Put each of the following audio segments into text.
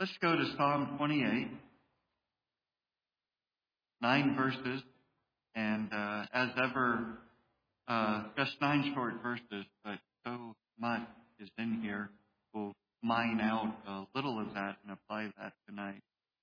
Let's go to Psalm 28, 9 verses, and as ever, just 9 short verses, but so much is in here. We'll mine out a little of that and apply that tonight.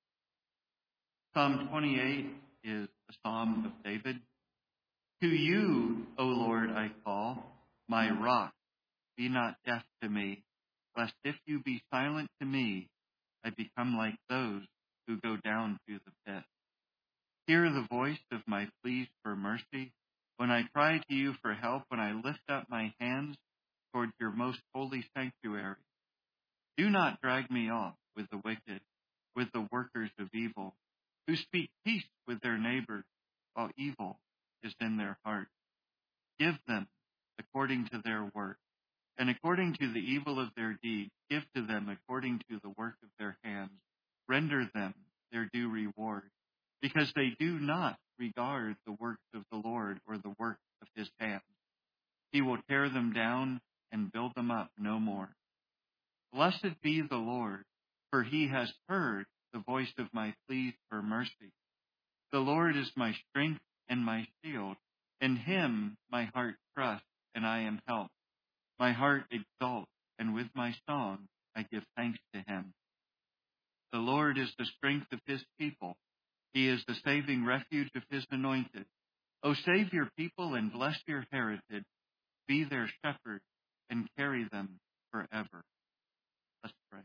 Psalm 28 is a psalm of David. To you, O Lord, I call, my rock, be not deaf to me, lest if you be silent to me, I become like those who go down to the pit. Hear the voice of my pleas for mercy, when I cry to you for help, when I lift up my hands toward your most holy sanctuary. Do not drag me off with the wicked, with the workers of evil, who speak peace with their neighbors, while evil is in their heart. Give them according to their work, and according to the evil of their deeds, give to them according to the work of their hands. Render them their due reward, because they do not regard the works of the Lord or the work of his hands. He will tear them down and build them up no more. Blessed be the Lord, for he has heard the voice of my pleas for mercy. The Lord is my strength and my shield. In him my heart trusts, and I am helped. My heart exalts, and with my song I give thanks to him. The Lord is the strength of his people. He is the saving refuge of his anointed. O save your people and bless your heritage. Be their shepherd and carry them forever. Let's pray.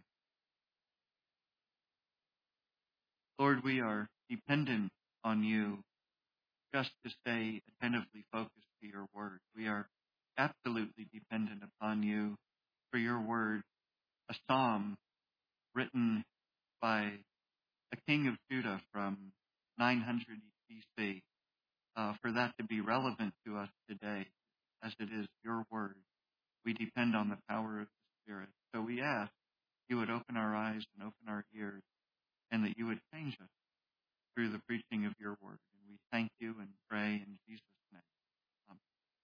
Lord, we are dependent on you just to stay attentively focused to your word. We are absolutely dependent upon you for your word, a psalm written by a king of Judah from 900 BC, for that to be relevant to us today, as it is your word. We depend on the power of the Spirit. So we ask you would open our eyes and open our ears, and that you would change us through the preaching of your word. And we thank you and pray in Jesus' name. Amen.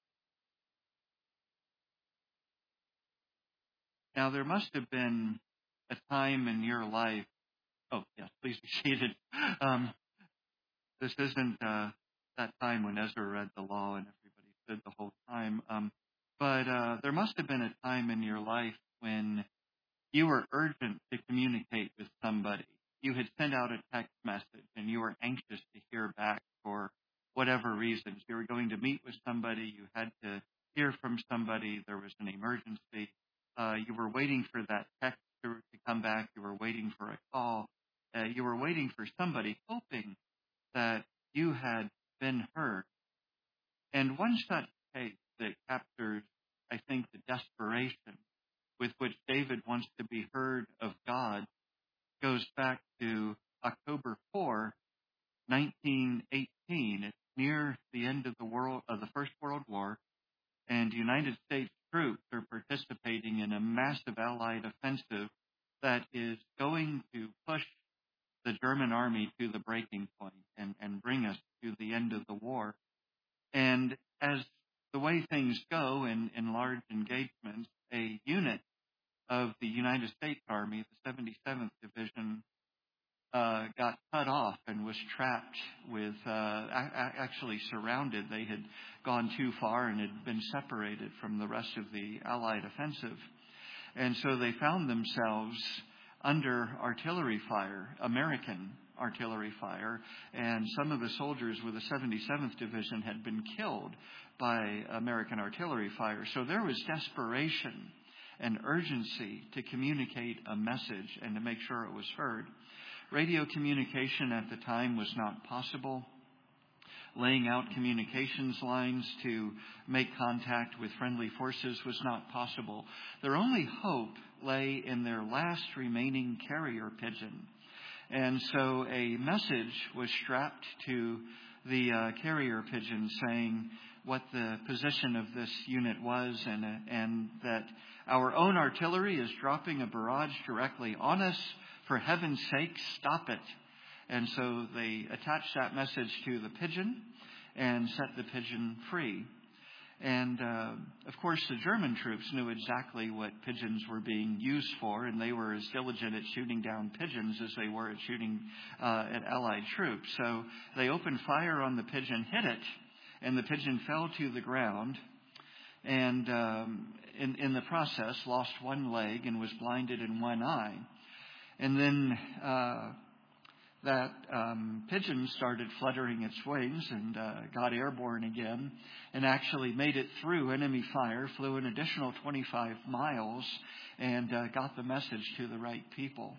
Now, there must have been a time in your life. Oh, yes, please be seated. This isn't that time when Ezra read the law and everybody stood the whole time. But there must have been a time in your life when you were urgent to communicate with somebody. You had sent out a text message and you were anxious to hear back for whatever reasons. You were going to meet with somebody. You had to hear from somebody. There was an emergency. You were waiting for that text to come back. You were waiting for a call. You were waiting for somebody, hoping that you had been heard. And one such case that captures, I think, the desperation with which David wants to be heard of God goes back to October 4, 1918. It's near the end of the First World War, and United States troops are participating in a massive Allied offensive that is going to push the German army to the breaking point and bring us to the end of the war. And as the way things go in large engagements, a unit of the United States Army, the 77th Division, got cut off and was trapped with, actually surrounded. They had gone too far and had been separated from the rest of the Allied offensive. And so they found themselves under artillery fire, American artillery fire, and some of the soldiers with the 77th Division had been killed by American artillery fire. So there was desperation and urgency to communicate a message and to make sure it was heard. Radio communication at the time was not possible. Laying out communications lines to make contact with friendly forces was not possible. Their only hope lay in their last remaining carrier pigeon. And so a message was strapped to the carrier pigeon saying what the position of this unit was and that our own artillery is dropping a barrage directly on us. For heaven's sake, stop it. And so they attached that message to the pigeon and set the pigeon free. And, of course, the German troops knew exactly what pigeons were being used for, and they were as diligent at shooting down pigeons as they were at shooting at Allied troops. So they opened fire on the pigeon, hit it, and the pigeon fell to the ground, and in the process lost one leg and was blinded in one eye. And then that pigeon started fluttering its wings and got airborne again and actually made it through enemy fire, flew an additional 25 miles, and got the message to the right people.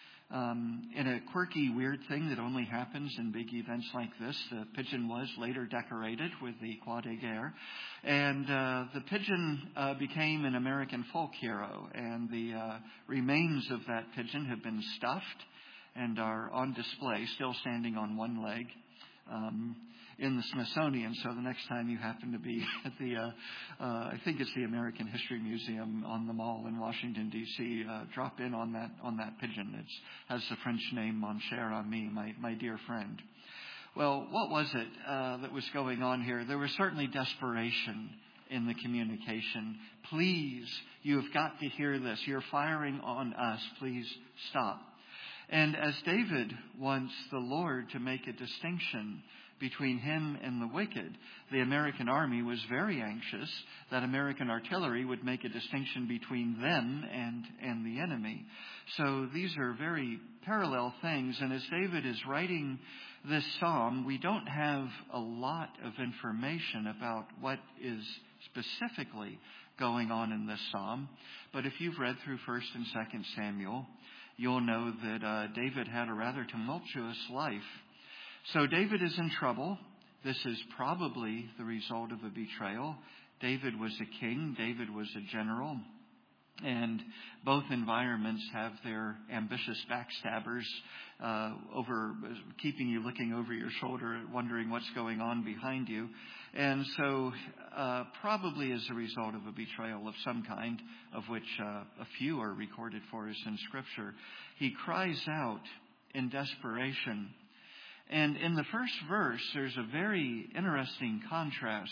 In a quirky, weird thing that only happens in big events like this, the pigeon was later decorated with the Croix de Guerre, and the pigeon became an American folk hero, and the remains of that pigeon have been stuffed and are on display, still standing on one leg, in the Smithsonian. So the next time you happen to be at the, I think it's the American History Museum on the Mall in Washington, D.C., drop in on that pigeon. It has the French name Mon cher ami, my dear friend. Well, what was it that was going on here? There was certainly desperation in the communication. Please, you have got to hear this. You're firing on us. Please stop. And as David wants the Lord to make a distinction between him and the wicked, the American army was very anxious that American artillery would make a distinction between them and the enemy. So these are very parallel things. And as David is writing this psalm, we don't have a lot of information about what is specifically going on in this psalm. But if you've read through 1 and 2 Samuel, you'll know that David had a rather tumultuous life. So David is in trouble. This is probably the result of a betrayal. David was a king. David was a general. And both environments have their ambitious backstabbers over keeping you looking over your shoulder, wondering what's going on behind you. And so probably as a result of a betrayal of some kind, of which a few are recorded for us in Scripture, he cries out in desperation. And in the first verse, there's a very interesting contrast.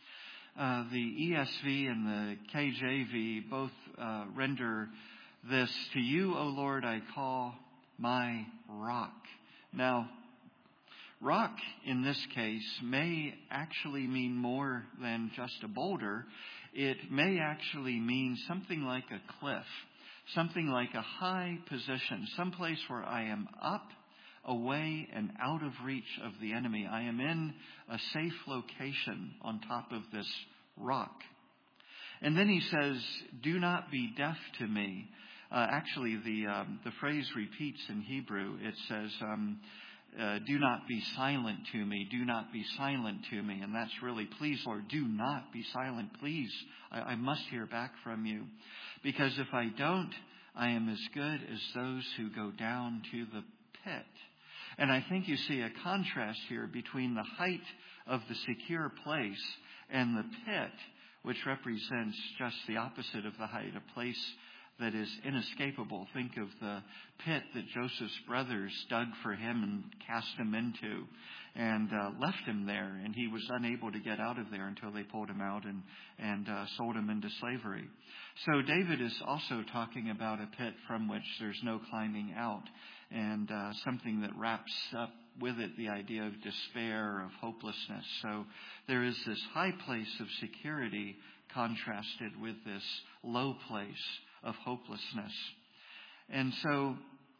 The ESV and the KJV both render this, "To you, O Lord, I call my rock." Now, rock in this case may actually mean more than just a boulder. It may actually mean something like a cliff, something like a high position, someplace where I am up, away, and out of reach of the enemy. I am in a safe location on top of this rock. And then he says, "Do not be deaf to me." Actually, the phrase repeats in Hebrew. It says, "Do not be silent to me. Do not be silent to me." And that's really, please, Lord, do not be silent. Please, I must hear back from you. Because if I don't, I am as good as those who go down to the pit. And I think you see a contrast here between the height of the secure place and the pit, which represents just the opposite of the height, a place that is inescapable. Think of the pit that Joseph's brothers dug for him and cast him into and left him there. And he was unable to get out of there until they pulled him out and sold him into slavery. So David is also talking about a pit from which there's no climbing out, and something that wraps up with it the idea of despair, of hopelessness. So there is this high place of security contrasted with this low place of hopelessness. And so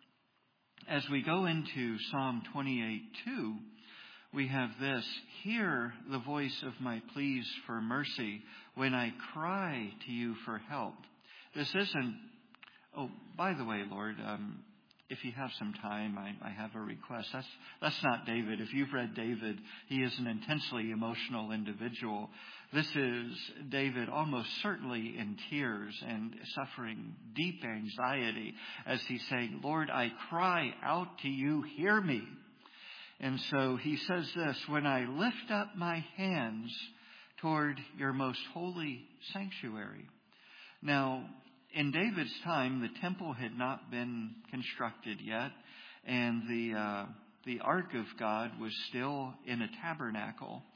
as we go into Psalm 28:2, we have this: "Hear the voice of my pleas for mercy when I cry to you for help." This isn't, oh, by the way, Lord, if you have some time, I have a request. That's not David. If you've read David, he is an intensely emotional individual. This is David almost certainly in tears and suffering deep anxiety as he's saying, "Lord, I cry out to you, hear me." And so he says this: "When I lift up my hands toward your most holy sanctuary." Now, in David's time, the temple had not been constructed yet, and the Ark of God was still in a tabernacle.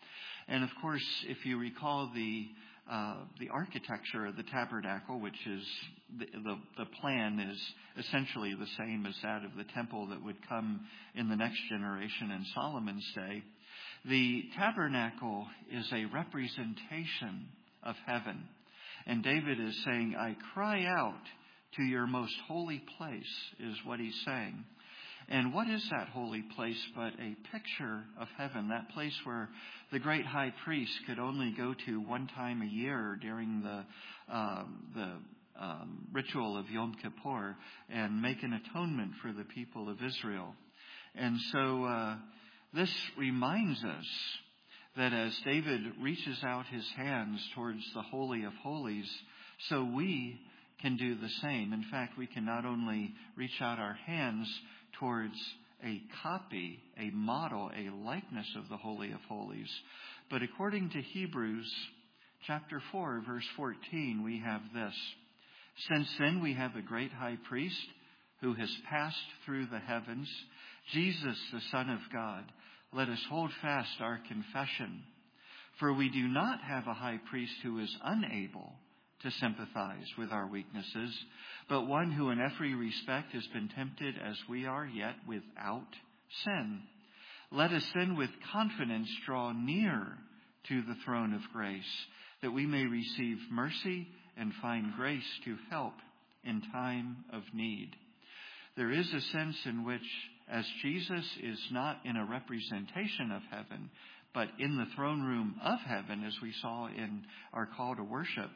And of course, if you recall the architecture of the tabernacle, which is the plan is essentially the same as that of the temple that would come in the next generation in Solomon's day. The tabernacle is a representation of heaven. And David is saying, I cry out to your most holy place, is what he's saying. And what is that holy place but a picture of heaven, that place where the great high priest could only go to one time a year during the ritual of Yom Kippur and make an atonement for the people of Israel. And so this reminds us that as David reaches out his hands towards the Holy of Holies, so we can do the same. In fact, we can not only reach out our hands towards a copy, a model, a likeness of the Holy of Holies, but according to Hebrews chapter 4, verse 14, we have this. Since then we have a great high priest who has passed through the heavens, Jesus, the Son of God. Let us hold fast our confession. For we do not have a high priest who is unable to sympathize with our weaknesses, but one who in every respect has been tempted as we are, yet without sin. Let us then with confidence draw near to the throne of grace, that we may receive mercy and find grace to help in time of need. There is a sense in which, as Jesus is not in a representation of heaven, but in the throne room of heaven, as we saw in our call to worship,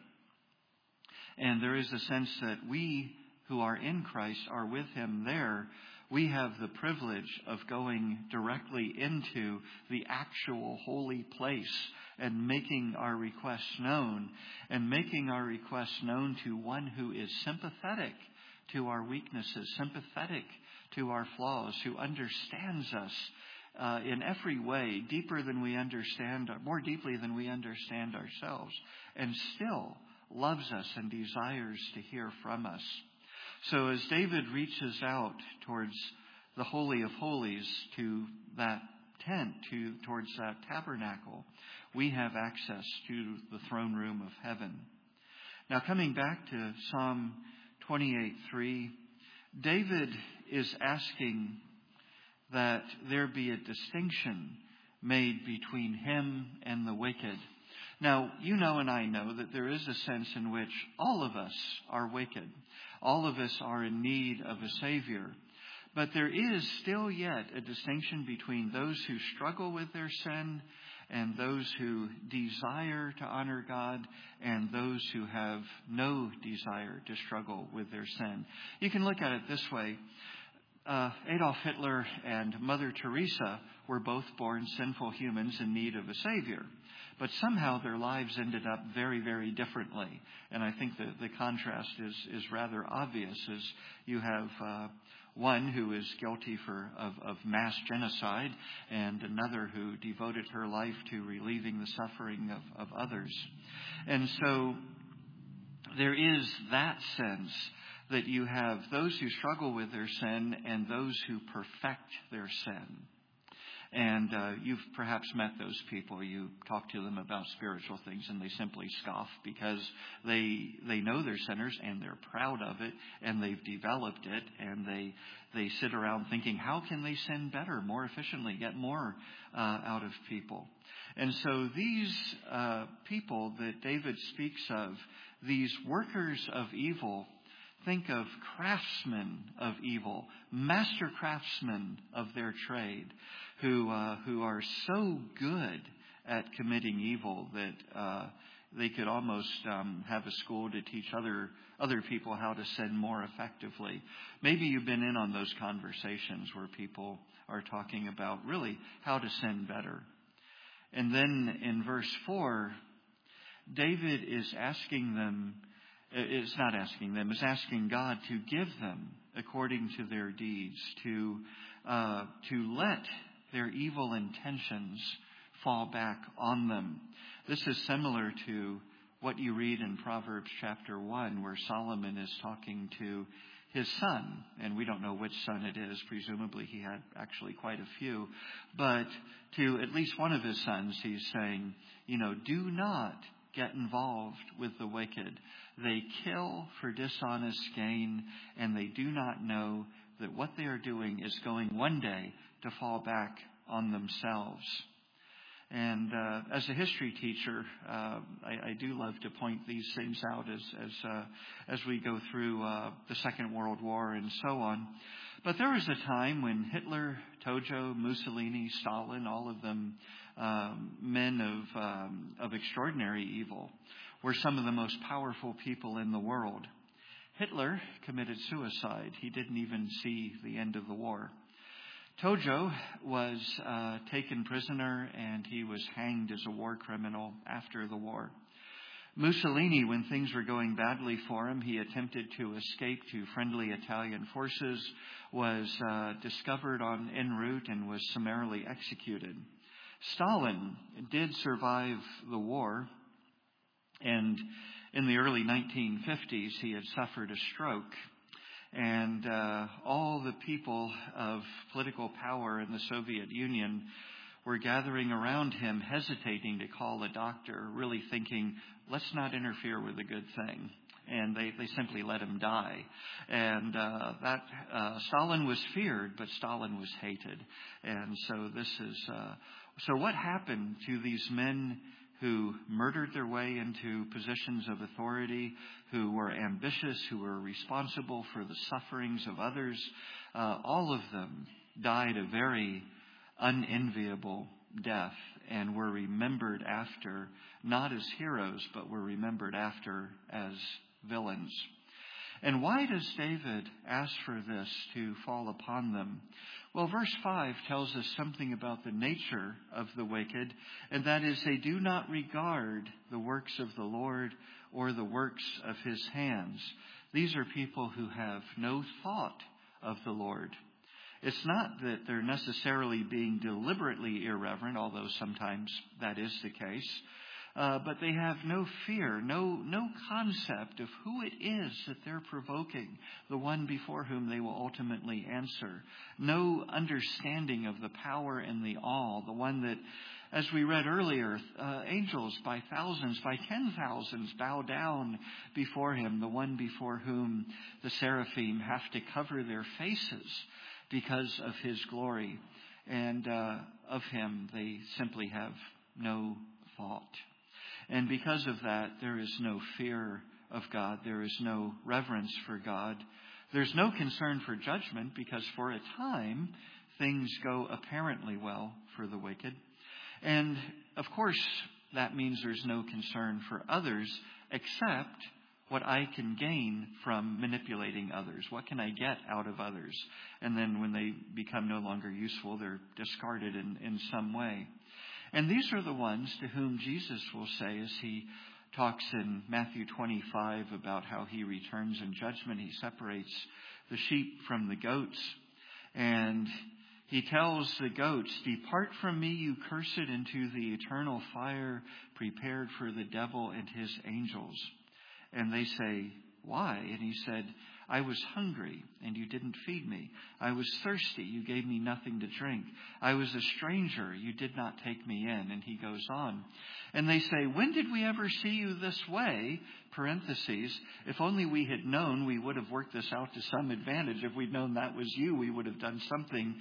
and there is a sense that we who are in Christ are with him there, we have the privilege of going directly into the actual holy place and making our requests known, and making our requests known to one who is sympathetic to our weaknesses, sympathetic to our flaws, who understands us in every way, deeper than we understand, more deeply than we understand ourselves, and still loves us and desires to hear from us. So as David reaches out towards the Holy of Holies, to that tent, towards that tabernacle, we have access to the throne room of heaven. Now, coming back to Psalm 28:3, David is asking that there be a distinction made between him and the wicked. Now, you know and I know that there is a sense in which all of us are wicked. All of us are in need of a Savior. But there is still yet a distinction between those who struggle with their sin and those who desire to honor God and those who have no desire to struggle with their sin. You can look at it this way. Adolf Hitler and Mother Teresa were both born sinful humans in need of a Savior. But somehow their lives ended up very, very differently. And I think that the contrast is rather obvious, as you have one who is guilty of mass genocide and another who devoted her life to relieving the suffering of others. And so there is that sense that you have those who struggle with their sin and those who perfect their sin. And you've perhaps met those people. You talk to them about spiritual things and they simply scoff because they know they're sinners and they're proud of it and they've developed it, and they sit around thinking, how can they sin better, more efficiently, get more out of people? And so these people that David speaks of, these workers of evil, think of craftsmen of evil, master craftsmen of their trade, who are so good at committing evil that they could almost have a school to teach other people how to sin more effectively. Maybe you've been in on those conversations where people are talking about really how to sin better. And then in verse 4, David is asking God to give them according to their deeds, to let their evil intentions fall back on them. This is similar to what you read in Proverbs chapter 1, where Solomon is talking to his son, and we don't know which son it is. Presumably he had actually quite a few. But to at least one of his sons, he's saying, do not get involved with the wicked. They kill for dishonest gain, and they do not know that what they are doing is going one day to fall back on themselves. And as a history teacher, I do love to point these things out as we go through the Second World War and so on. But there was a time when Hitler, Tojo, Mussolini, Stalin, all of them men of extraordinary evil, were some of the most powerful people in the world. Hitler committed suicide. He didn't even see the end of the war. Tojo was taken prisoner, and he was hanged as a war criminal after the war. Mussolini, when things were going badly for him, he attempted to escape to friendly Italian forces, was discovered en route, and was summarily executed. Stalin did survive the war, and in the early 1950s, he had suffered a stroke. And all the people of political power in the Soviet Union were gathering around him, hesitating to call a doctor, really thinking, let's not interfere with a good thing. And they simply let him die. And Stalin was feared, but Stalin was hated. And so so what happened to these men who murdered their way into positions of authority, who were ambitious, who were responsible for the sufferings of others? All of them died a very unenviable death and were remembered after, not as heroes, but were remembered after as villains. And why does David ask for this to fall upon them? Well, verse 5 tells us something about the nature of the wicked, and that is they do not regard the works of the Lord or the works of his hands. These are people who have no thought of the Lord. It's not that they're necessarily being deliberately irreverent, although sometimes that is the case. But they have no fear, no concept of who it is that they're provoking, the one before whom they will ultimately answer. No understanding of the power and the awe, the one that, as we read earlier, angels by thousands, by 10,000s bow down before him, the one before whom the seraphim have to cover their faces because of his glory. And of him they simply have no thought. And because of that, there is no fear of God. There is no reverence for God. There's no concern for judgment, because for a time, things go apparently well for the wicked. And, of course, that means there's no concern for others except what I can gain from manipulating others. What can I get out of others? And then when they become no longer useful, they're discarded in some way. And these are the ones to whom Jesus will say, as he talks in Matthew 25 about how he returns in judgment, he separates the sheep from the goats. And he tells the goats, "Depart from me, you cursed, into the eternal fire prepared for the devil and his angels." And they say, "Why?" And he said, "I was hungry, and you didn't feed me. I was thirsty, you gave me nothing to drink. I was a stranger, you did not take me in." And he goes on. And they say, "When did we ever see you this way?" Parentheses, if only we had known, we would have worked this out to some advantage. If we'd known that was you, we would have done something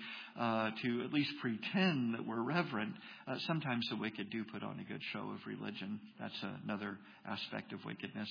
to at least pretend that we're reverent. Sometimes the wicked do put on a good show of religion. That's another aspect of wickedness.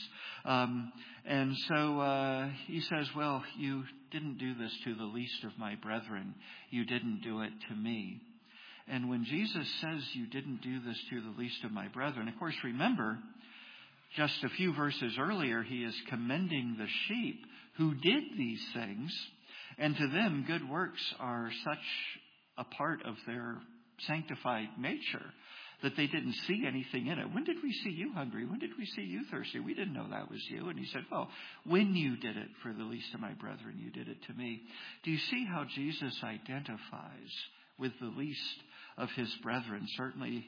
And so he says, "Well, you didn't do this to the least of my brethren. You didn't do it to me." And when Jesus says you didn't do this to the least of my brethren, of course, remember, just a few verses earlier, he is commending the sheep who did these things. And to them, good works are such a part of their sanctified nature that they didn't see anything in it. "When did we see you hungry? When did we see you thirsty? We didn't know that was you." And he said, "Well, when you did it for the least of my brethren, you did it to me." Do you see how Jesus identifies with the least of his brethren? Certainly,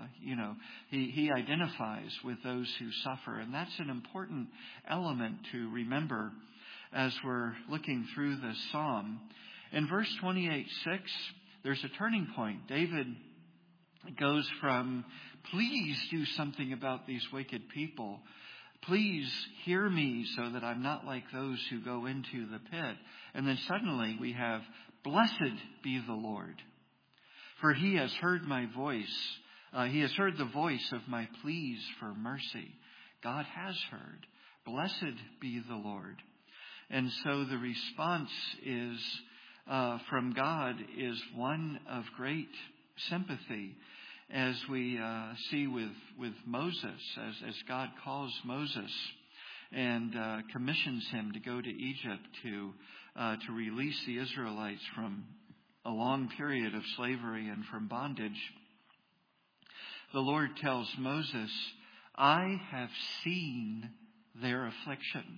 he identifies with those who suffer. And that's an important element to remember as we're looking through this psalm. In verse 28:6, there's a turning point. David goes from, please do something about these wicked people. Please hear me so that I'm not like those who go into the pit. And then suddenly we have, blessed be the Lord, for he has heard my voice. He has heard the voice of my pleas for mercy. God has heard. Blessed be the Lord. And so the response is from God is one of great sympathy, as we see with Moses, as God calls Moses and commissions him to go to Egypt to release the Israelites from a long period of slavery and from bondage. The Lord tells Moses, I have seen their affliction.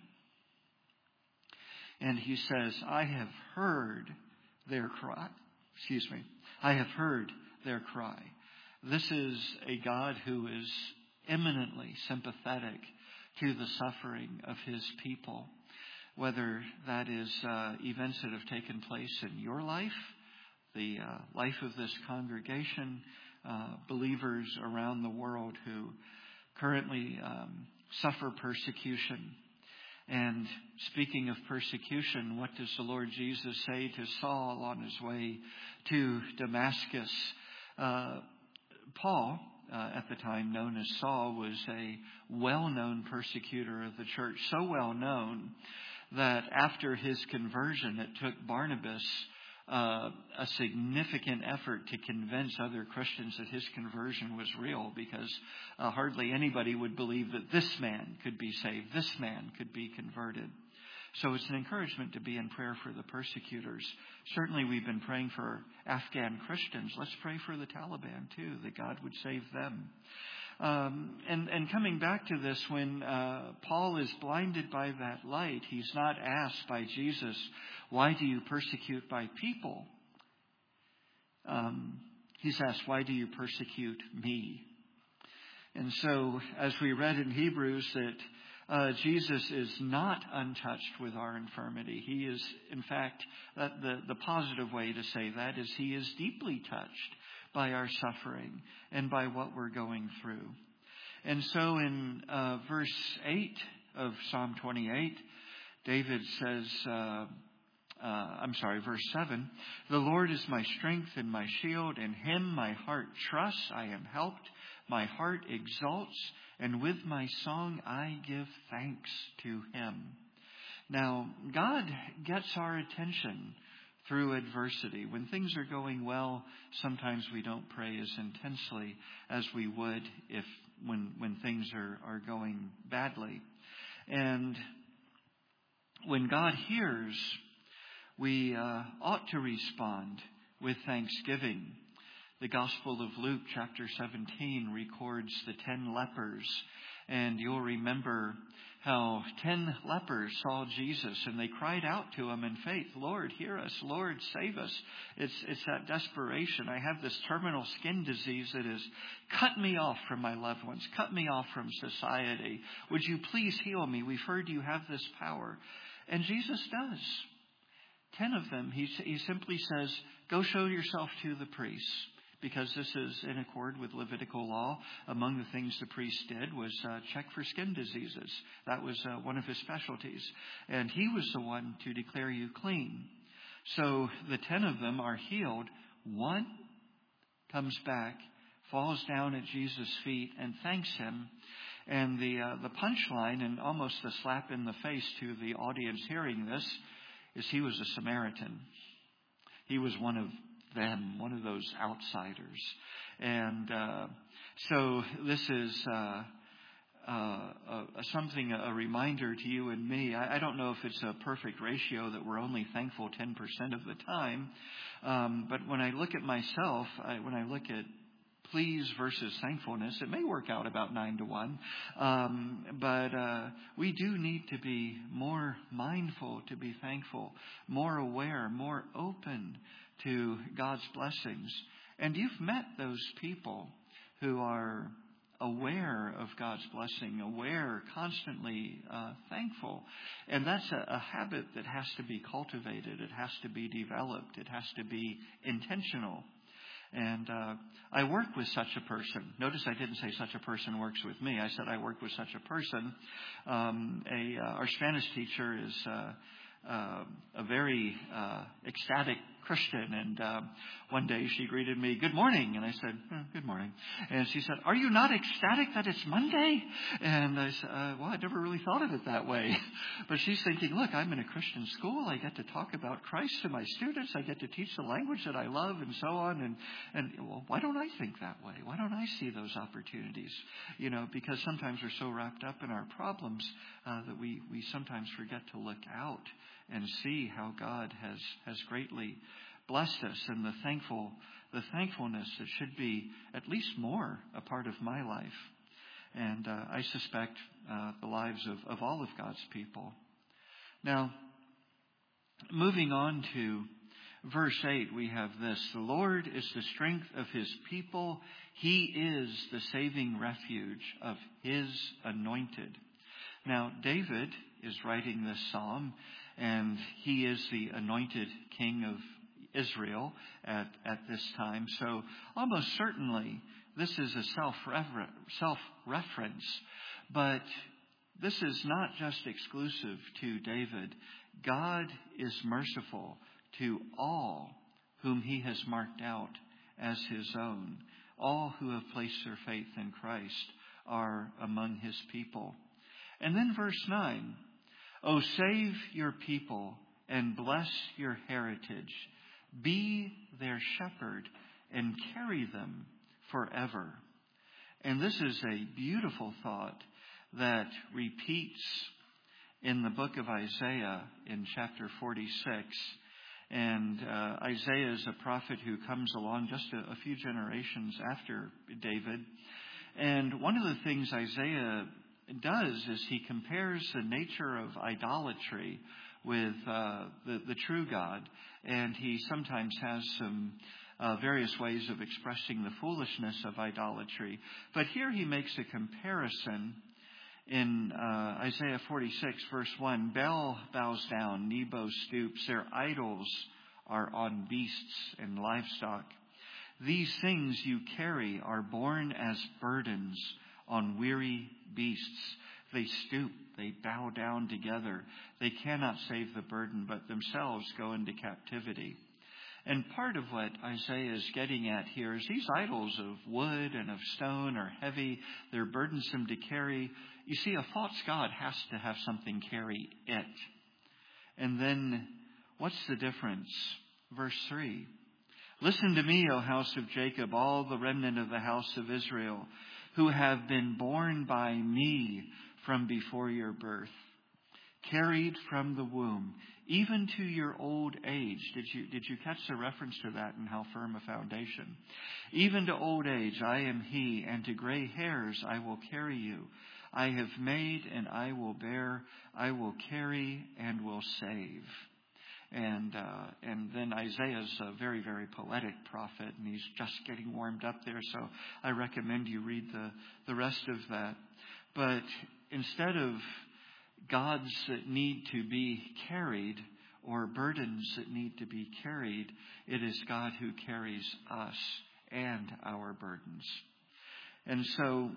And he says, I have heard their cry. I have heard their cry. This is a God who is eminently sympathetic to the suffering of his people, whether that is events that have taken place in your life, the life of this congregation, believers around the world who currently suffer persecution. And speaking of persecution, what does the Lord Jesus say to Saul on his way to Damascus? Paul, at the time known as Saul, was a well-known persecutor of the church, so well-known that after his conversion, it took Barnabas a significant effort to convince other Christians that his conversion was real, because hardly anybody would believe that this man could be saved, this man could be converted. So it's an encouragement to be in prayer for the persecutors. Certainly we've been praying for Afghan Christians. Let's pray for the Taliban too, that God would save them. And coming back to this, when Paul is blinded by that light, he's not asked by Jesus, why do you persecute my people? He's asked, why do you persecute me? And so, as we read in Hebrews, that Jesus is not untouched with our infirmity. He is, in fact, the positive way to say that is he is deeply touched by our suffering and by what we're going through. And so in verse 8 of Psalm 28, David says, verse 7, the Lord is my strength and my shield, in him my heart trusts, I am helped, my heart exalts, and with my song I give thanks to him. Now, God gets our attention through adversity. When things are going well, sometimes we don't pray as intensely as we would when things are going badly. And when God hears, we ought to respond with thanksgiving. The Gospel of Luke, chapter 17, records the 10 lepers. And you'll remember how 10 lepers saw Jesus and they cried out to him in faith, Lord, hear us. Lord, save us. It's that desperation. I have this terminal skin disease that has cut me off from my loved ones, cut me off from society. Would you please heal me? We've heard you have this power. And Jesus does. 10 of them, he simply says, go show yourself to the priests. Because this is in accord with Levitical law. Among the things the priest did was check for skin diseases. That was one of his specialties. And he was the one to declare you clean. So the 10 of them are healed. One comes back, falls down at Jesus' feet, and thanks him. And the punchline, and almost a slap in the face to the audience hearing this, is he was a Samaritan. He was one of them, one of those outsiders. And so this is a reminder to you and me. I don't know if it's a perfect ratio that we're only thankful 10% of the time. But when I look at myself, when I look at please versus thankfulness, it may work out about 9-1. But we do need to be more mindful to be thankful, more aware, more open to God's blessings. And you've met those people who are aware of God's blessing, aware, constantly thankful. And that's a habit that has to be cultivated. It has to be developed. It has to be intentional. And I work with such a person. Notice I didn't say such a person works with me. I said I work with such a person. Our Spanish teacher is a very ecstatic Christian, and one day she greeted me, "Good morning," and I said, "Good morning," and she said, "Are you not ecstatic that it's Monday?" And I said, "Well, I never really thought of it that way," but she's thinking, "Look, I'm in a Christian school. I get to talk about Christ to my students. I get to teach the language that I love, and so on. And well, why don't I think that way? Why don't I see those opportunities? Because sometimes we're so wrapped up in our problems that we sometimes forget to look out and see how God has greatly blessed us, and the thankfulness that should be at least more a part of my life, and I suspect the lives of all of God's people. Now, moving on to verse 8, we have this: "The Lord is the strength of his people. He is the saving refuge of his anointed." Now, David is writing this psalm, and he is the anointed king of Israel at this time. So almost certainly this is a self-reference. But this is not just exclusive to David. God is merciful to all whom he has marked out as his own. All who have placed their faith in Christ are among his people. And then verse 9, "O save your people and bless your heritage. Be their shepherd and carry them forever." And this is a beautiful thought that repeats in the book of Isaiah in chapter 46. And Isaiah is a prophet who comes along just a few generations after David. And one of the things Isaiah does is he compares the nature of idolatry with the true God, and he sometimes has some various ways of expressing the foolishness of idolatry. But here he makes a comparison in Isaiah 46, verse 1. "Bel bows down, Nebo stoops. Their idols are on beasts and livestock. These things you carry are borne as burdens on weary beasts. They stoop, they bow down together. They cannot save the burden, but themselves go into captivity." And part of what Isaiah is getting at here is these idols of wood and of stone are heavy. They're burdensome to carry. You see, a false god has to have something carry it. And then what's the difference? Verse 3, "Listen to me, O house of Jacob, all the remnant of the house of Israel, who have been born by me from before your birth, carried from the womb, even to your old age." Did you catch the reference to that and how firm a foundation? "Even to old age, I am he, and to gray hairs I will carry you. I have made and I will bear, I will carry and will save." And then Isaiah's a very, very poetic prophet, and he's just getting warmed up there. So I recommend you read the rest of that. But instead of gods that need to be carried or burdens that need to be carried, it is God who carries us and our burdens. And so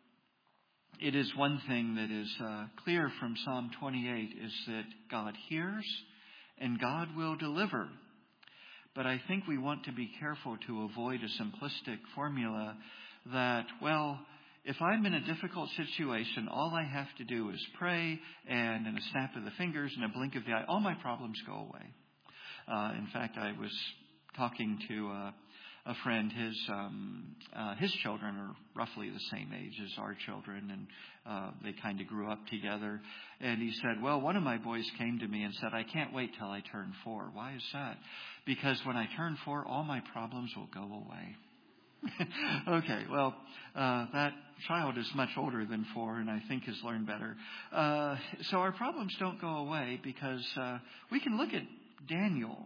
it is one thing that is clear from Psalm 28 is that God hears and God will deliver. But I think we want to be careful to avoid a simplistic formula that, well, if I'm in a difficult situation, all I have to do is pray, and in a snap of the fingers and a blink of the eye, all my problems go away. In fact, I was talking to a friend. His children are roughly the same age as our children, and they kind of grew up together. And he said, well, one of my boys came to me and said, I can't wait till I turn 4. Why is that? Because when I turn 4, all my problems will go away. Okay, well, that child is much older than 4 and I think has learned better. So our problems don't go away because we can look at Daniel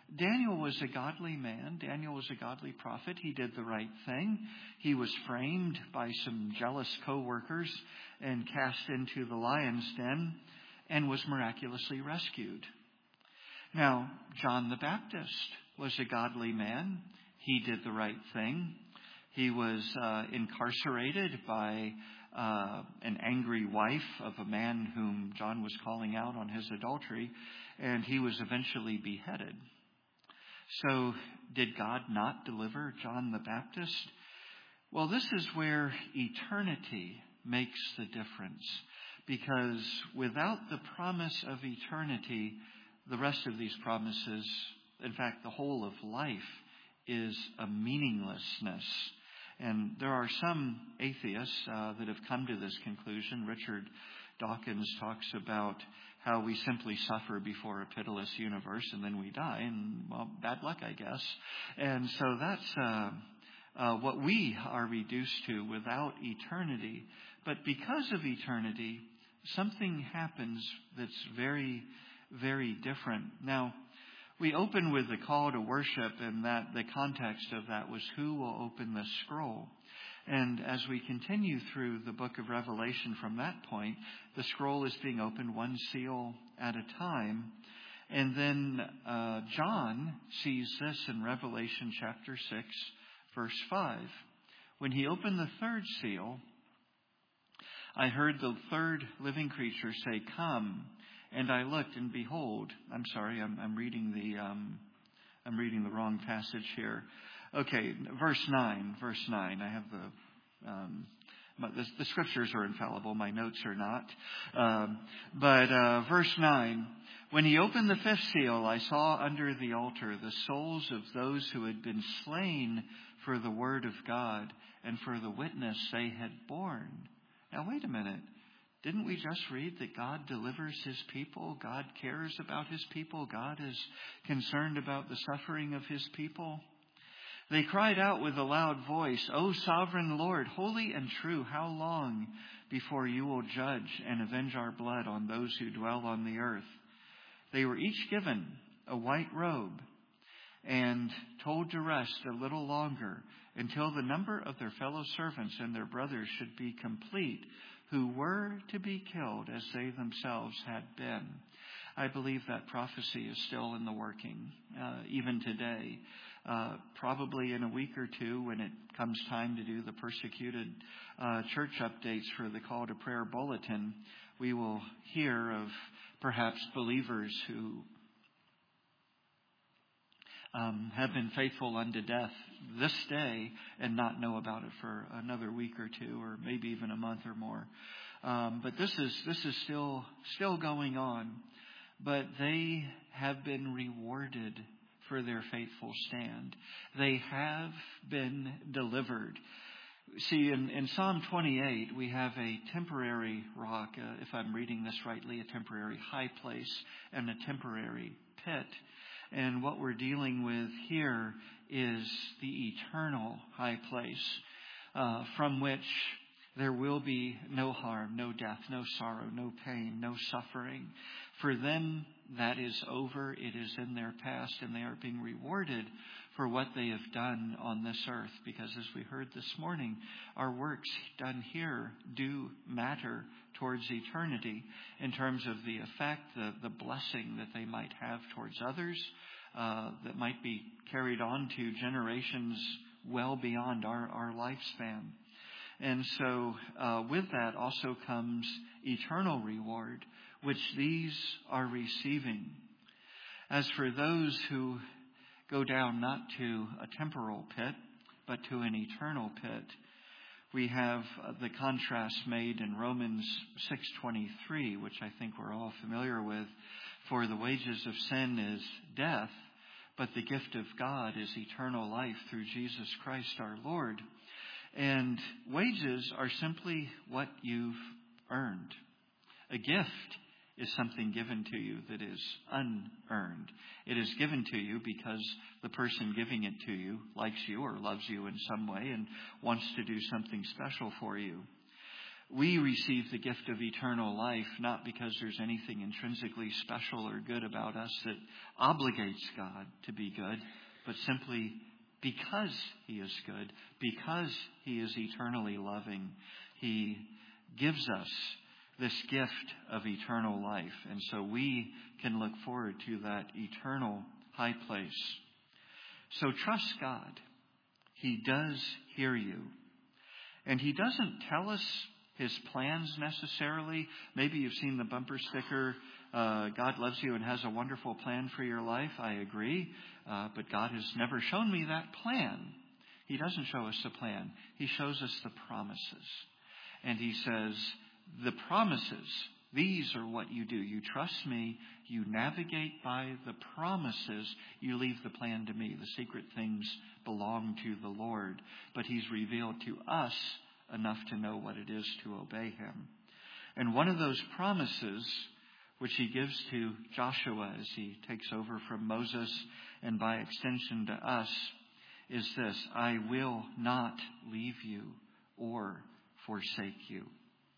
Daniel was a godly man. Daniel was a godly prophet. He did the right thing. He was framed by some jealous co-workers and cast into the lion's den and was miraculously rescued. Now, John the Baptist was a godly man. He did the right thing. He was incarcerated by an angry wife of a man whom John was calling out on his adultery, and he was eventually beheaded. So, did God not deliver John the Baptist? Well, this is where eternity makes the difference. Because without the promise of eternity, the rest of these promises, in fact, the whole of life, is a meaninglessness. And there are some atheists that have come to this conclusion. Richard Dawkins talks about how we simply suffer before a pitiless universe and then we die. And, well, bad luck, I guess. And so that's what we are reduced to without eternity. But because of eternity, something happens that's very, very different. Now, we open with the call to worship, and that the context of that was who will open the scroll. And as we continue through the book of Revelation from that point, the scroll is being opened one seal at a time. And then John sees this in Revelation chapter 6, verse 5. When he opened the third seal, I heard the third living creature say, "Come." And I looked, and behold, I'm sorry, I'm reading the wrong passage here. Okay, verse 9. I have the scriptures are infallible. My notes are not. But verse 9. When he opened the fifth seal, I saw under the altar the souls of those who had been slain for the word of God and for the witness they had borne. Now, wait a minute. Didn't we just read that God delivers His people? God cares about His people. God is concerned about the suffering of His people. They cried out with a loud voice, "O sovereign Lord, holy and true, how long before you will judge and avenge our blood on those who dwell on the earth?" They were each given a white robe and told to rest a little longer until the number of their fellow servants and their brothers should be complete, who were to be killed as they themselves had been. I believe that prophecy is still in the working, even today. Probably in a week or two, when it comes time to do the persecuted church updates for the Call to Prayer Bulletin, we will hear of perhaps believers who have been faithful unto death this day and not know about it for another week or two, or maybe even a month or more. But this is still going on. But they have been rewarded for their faithful stand. They have been delivered. See, in Psalm 28, we have a temporary rock, if I'm reading this rightly, a temporary high place and a temporary pit. And what we're dealing with here is the eternal high place, from which there will be no harm, no death, no sorrow, no pain, no suffering. For them, that is over. It is in their past, and they are being rewarded for what they have done on this earth. Because as we heard this morning, our works done here do matter towards eternity in terms of the effect, the blessing that they might have towards others, that might be carried on to generations well beyond our lifespan. And so with that also comes eternal reward, which these are receiving. As for those who go down not to a temporal pit, but to an eternal pit, we have the contrast made in Romans 6:23, which I think we're all familiar with. For the wages of sin is death, but the gift of God is eternal life through Jesus Christ our Lord. And wages are simply what you've earned. A gift is something given to you that is unearned. It is given to you because the person giving it to you likes you or loves you in some way and wants to do something special for you. We receive the gift of eternal life not because there's anything intrinsically special or good about us that obligates God to be good, but simply because He is good, because He is eternally loving. He gives us this gift of eternal life, and so we can look forward to that eternal high place. So trust God. He does hear you. And He doesn't tell us His plans necessarily. Maybe you've seen the bumper sticker, God loves you and has a wonderful plan for your life. I agree. But God has never shown me that plan. He doesn't show us the plan. He shows us the promises. And He says, the promises, these are what you do. You trust me. You navigate by the promises. You leave the plan to me. The secret things belong to the Lord. But He's revealed to us enough to know what it is to obey Him. And one of those promises, which He gives to Joshua as he takes over from Moses and by extension to us, is this: I will not leave you or forsake you.